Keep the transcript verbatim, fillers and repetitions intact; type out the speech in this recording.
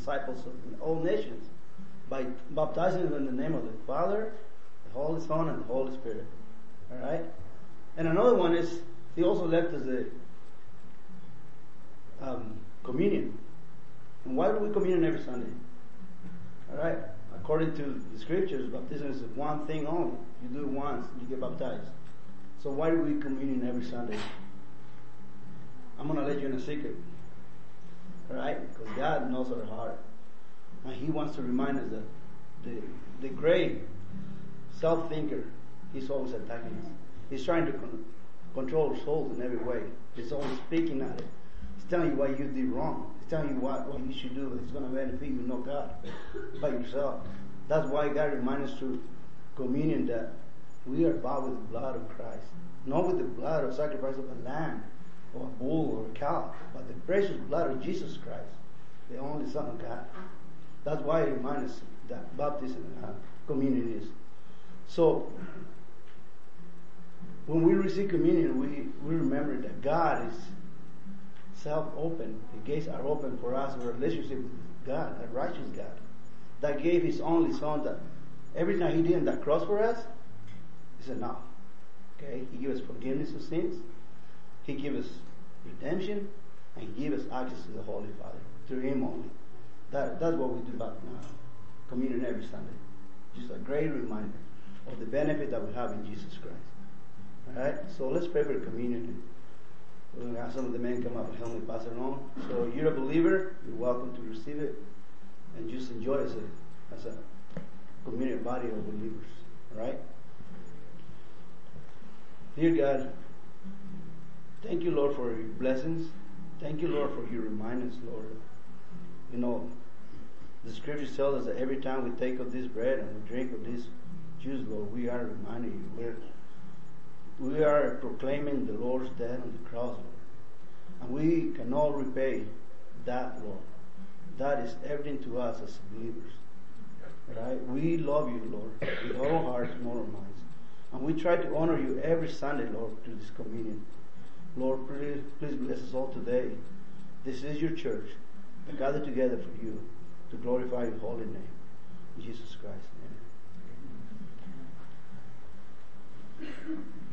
disciples of all nations by baptizing them in the name of the Father, the Holy Son, and the Holy Spirit. Alright? And another one is, he also left us the um, communion. And why do we communion every Sunday? Alright? According to the scriptures, baptism is one thing only. You do it once, you get baptized. So why do we communion every Sunday? I'm going to let you in a secret. Alright? Because God knows our heart. And He wants to remind us that the, the great self-thinker, he's always attacking us. He's trying to con- control our souls in every way. He's always speaking at it. He's telling you what you did wrong. He's telling you what, what you should do. It's going to benefit you, not God, by yourself. That's why God reminds us through communion that we are bought with the blood of Christ. Not with the blood of sacrifice of a lamb, or a bull, or a cow, but the precious blood of Jesus Christ, the only Son of God. That's why it reminds us that baptism and uh, communion is. So, when we receive communion, we, we remember that God is self-open. The gates are open for us, a relationship with God, a righteous God, that gave His only Son, that every time He did on that cross for us, it's enough. Okay? He gave us forgiveness of sins. He gave us redemption, and He gave us access to the Holy Father through Him only. That, that's what we do about now. Communion every Sunday. Just a great reminder of the benefit that we have in Jesus Christ. Alright? So let's pray for communion. We're going to have some of the men come up and help me pass it on. So you're a believer, you're welcome to receive it, and just enjoy it as a, as a communion body of believers. Alright? Dear God, thank you, Lord, for your blessings. Thank you, Lord, for your reminders, Lord. You know, the scriptures tell us that every time we take of this bread and we drink of this juice, Lord, we are reminding you. We're, we are proclaiming the Lord's death on the cross, Lord. And we cannot repay that, Lord. That is everything to us as believers. Right? We love you, Lord, with all our hearts and all our minds. And we try to honor you every Sunday, Lord, through this communion. Lord, please, please bless us all today. This is your church. We gather together for you to glorify your holy name. In Jesus Christ. Amen.